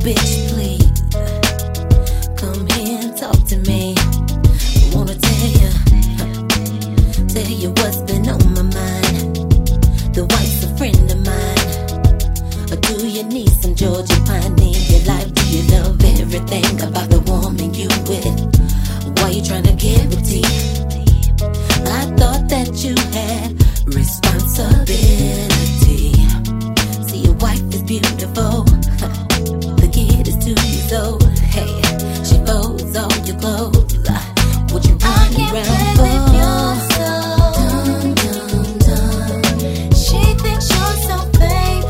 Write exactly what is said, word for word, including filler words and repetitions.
bitch, please come here and talk to me. I wanna tell you, tell you what's been on my mind. The wife's a friend of mine. Or do you need some Georgia pine in your life? Do you love everything about the woman you with? Why you tryna give it to you? I thought that you had responsibility. See, your wife is beautiful.